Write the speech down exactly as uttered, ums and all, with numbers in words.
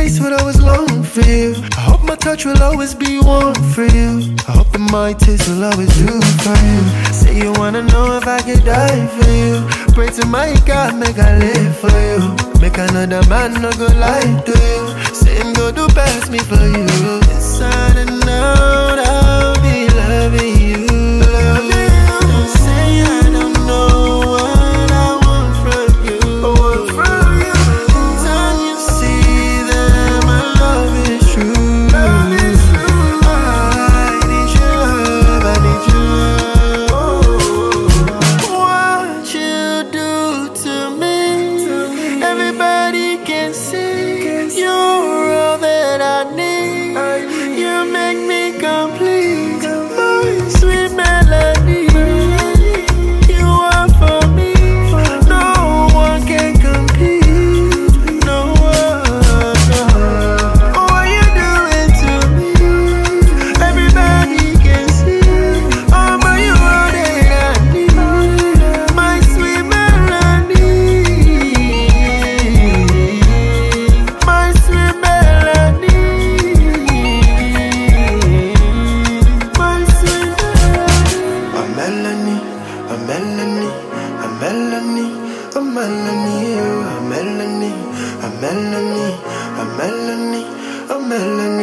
taste what I was longing for you. I hope my touch will always be warm for you. I hope that my taste will always do for you. Say you wanna know if I could die for you. Pray to my God, make I live for you. Make another man no go lie to you. Say him go do best me for you. Inside and out, I'll be loving you. Loving you. Don't say I don't know what I want from you. I want from you. Anytime you see that my love is true. Love is true. I need your love, I need your love. What you do to me, everybody can see. You're all that I need. You make me complete. My sweet melody. You are for me. No one can compete. No one. No. What you doing to me, everybody can see. Oh, but you are that I need. My sweet melody. My sweet melody. My sweet melody. A melody, a melody, a melody, a melody, a melody, a melody, a melody, a melody.